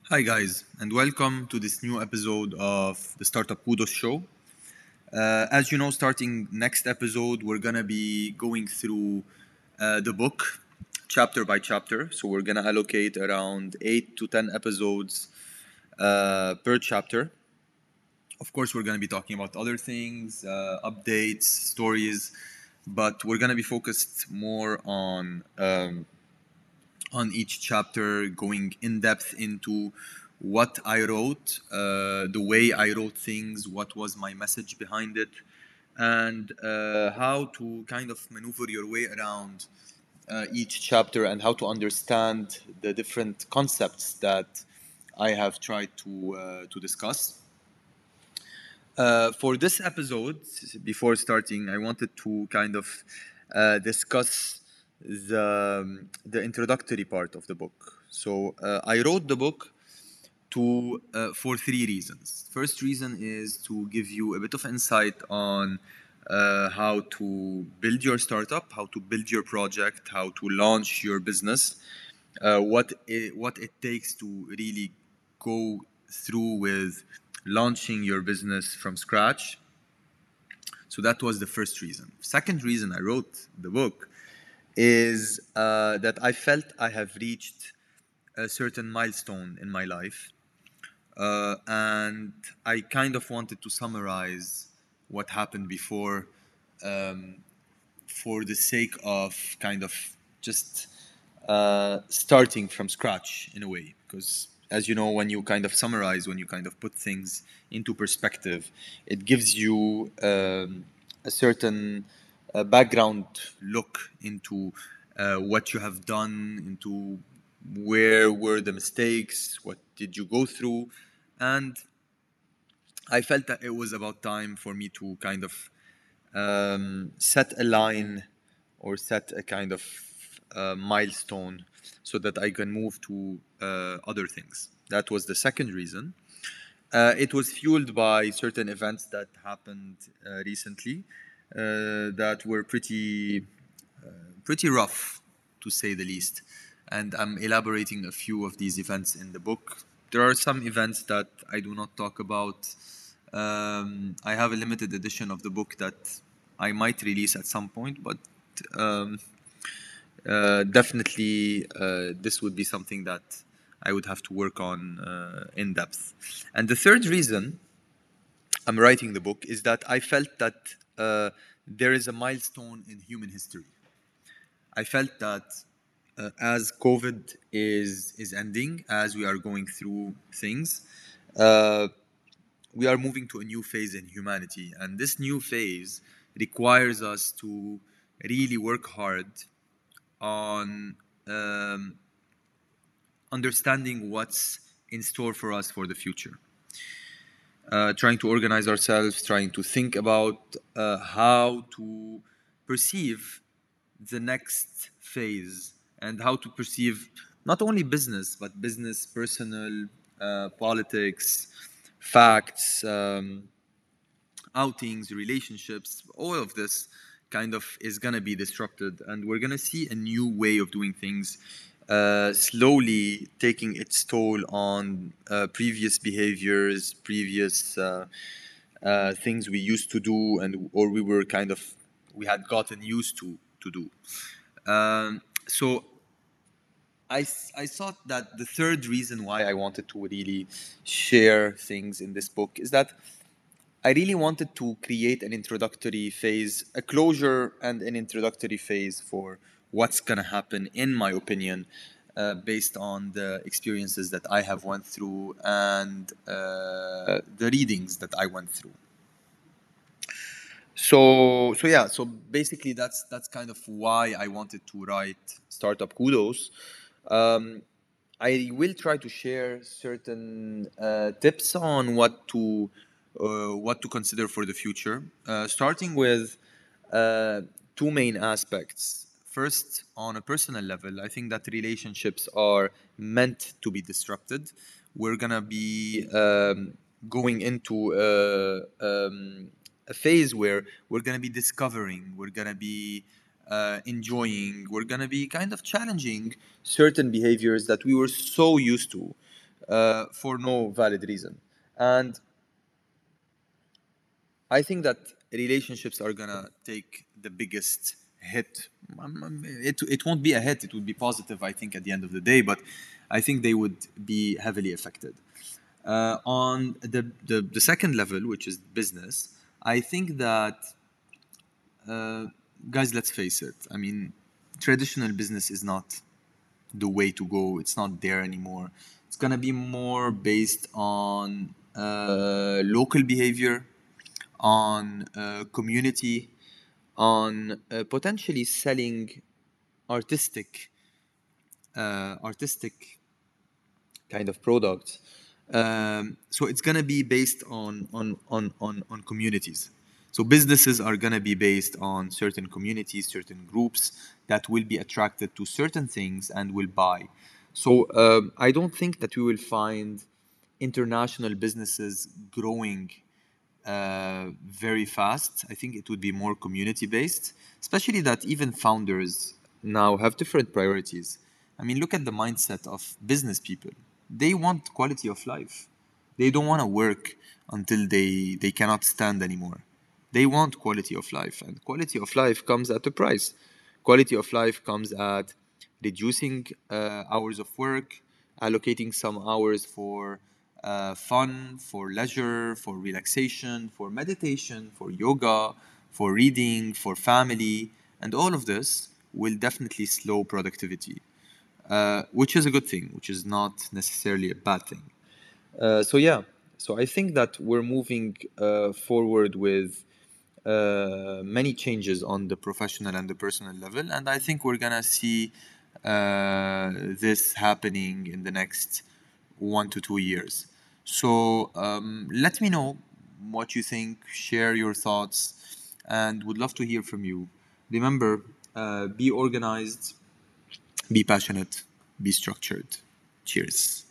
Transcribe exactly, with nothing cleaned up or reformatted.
Hi, guys, and welcome to this new episode of the Startup Kudos Show. Uh, as you know, starting next episode, we're gonna be going through uh, the book chapter by chapter. So we're gonna allocate around eight to ten episodes uh, per chapter. Of course, we're gonna be talking about other things, uh, updates, stories, but we're gonna be focused more on. Um, on each chapter, going in depth into what I wrote, uh, the way I wrote things, what was my message behind it, and uh, how to kind of maneuver your way around uh, each chapter and how to understand the different concepts that I have tried to uh, to discuss. Uh, for this episode, before starting, I wanted to kind of uh, discuss the um, the introductory part of the book. So uh, I wrote the book to uh, for three reasons. First reason is to give you a bit of insight on uh, how to build your startup, how to build your project, how to launch your business, uh, what it, what it takes to really go through with launching your business from scratch. So that was the first reason. Second reason I wrote the book is uh, that I felt I have reached a certain milestone in my life, uh, and I kind of wanted to summarize what happened before, um, for the sake of kind of just uh, starting from scratch in a way. Because as you know, when you kind of summarize, when you kind of put things into perspective, it gives you um, a certain uh, background look into uh, what you have done, into where were the mistakes, what did you go through, and I felt that it was about time for me to kind of um, set a line or set a kind of uh, milestone so that I can move to uh, other things. That was the second reason. Uh, it was fueled by certain events that happened uh, recently uh, that were pretty pretty rough, to say the least. And I'm elaborating a few of these events in the book. There are some events that I do not talk about. Um, I have a limited edition of the book that I might release at some point, but um, uh, definitely uh, this would be something that I would have to work on uh, in depth. And the third reason I'm writing the book is that I felt that uh, there is a milestone in human history. I felt that uh, as COVID is is ending, as we are going through things, uh, we are moving to a new phase in humanity, and this new phase requires us to really work hard on um, understanding what's in store for us for the future. Uh, trying to organize ourselves, trying to think about uh, how to perceive the next phase and how to perceive not only business but business, personal, uh, politics, facts, um, outings, relationships. All of this kind of is gonna be disrupted, and we're gonna see a new way of doing things. Uh, slowly taking its toll on uh, previous behaviors, previous uh, uh, things we used to do, and or we were kind of we had gotten used to to do. Um, so I, I thought that the third reason why I wanted to really share things in this book is that I really wanted to create an introductory phase, a closure and an introductory phase for what's going to happen, in my opinion, uh, based on the experiences that I have went through and uh, the readings that I went through. So, so yeah, so basically that's that's kind of why I wanted to write Startup Kudos. Um, I will try to share certain uh, tips on what to uh, what to consider for the future, uh, starting with uh, two main aspects. First, on a personal level, I think that relationships are meant to be disrupted. We're gonna be um, going into a, um, a phase where we're gonna be discovering, we're gonna be uh, enjoying, we're gonna be kind of challenging certain behaviors that we were so used to. uh, for no valid reason. And I think that relationships are gonna take the biggest hit. Um, um, It, it won't be a hit, it would be positive, I think, at the end of the day, but I think they would be heavily affected. Uh, on the, the, the second level, which is business, I think that, uh, guys, let's face it. I mean, traditional business is not the way to go. It's not there anymore. It's gonna be more based on uh, local behavior, on uh, community, on uh, potentially selling artistic, uh, artistic kind of products. Um, so it's gonna be based on on on on on communities. So businesses are gonna be based on certain communities, certain groups that will be attracted to certain things and will buy. So um, I don't think that we will find international businesses growing uh, very fast. I think it would be more community based, especially that even founders now have different priorities. I mean, look at the mindset of business people. They want quality of life. They don't want to work until they, they cannot stand anymore. They want quality of life, and quality of life comes at a price. Quality of life comes at reducing uh, hours of work, allocating some hours for uh, fun, for leisure, for relaxation, for meditation, for yoga, for reading, for family, and all of this will definitely slow productivity, uh, which is a good thing, which is not necessarily a bad thing. Uh, so yeah, so I think that we're moving uh, forward with uh, many changes on the professional and the personal level, and I think we're gonna see uh, this happening in the next one to two years. So um, let me know what you think. Share your thoughts, and would love to hear from you. Remember, uh, be organized, be passionate, be structured. Cheers.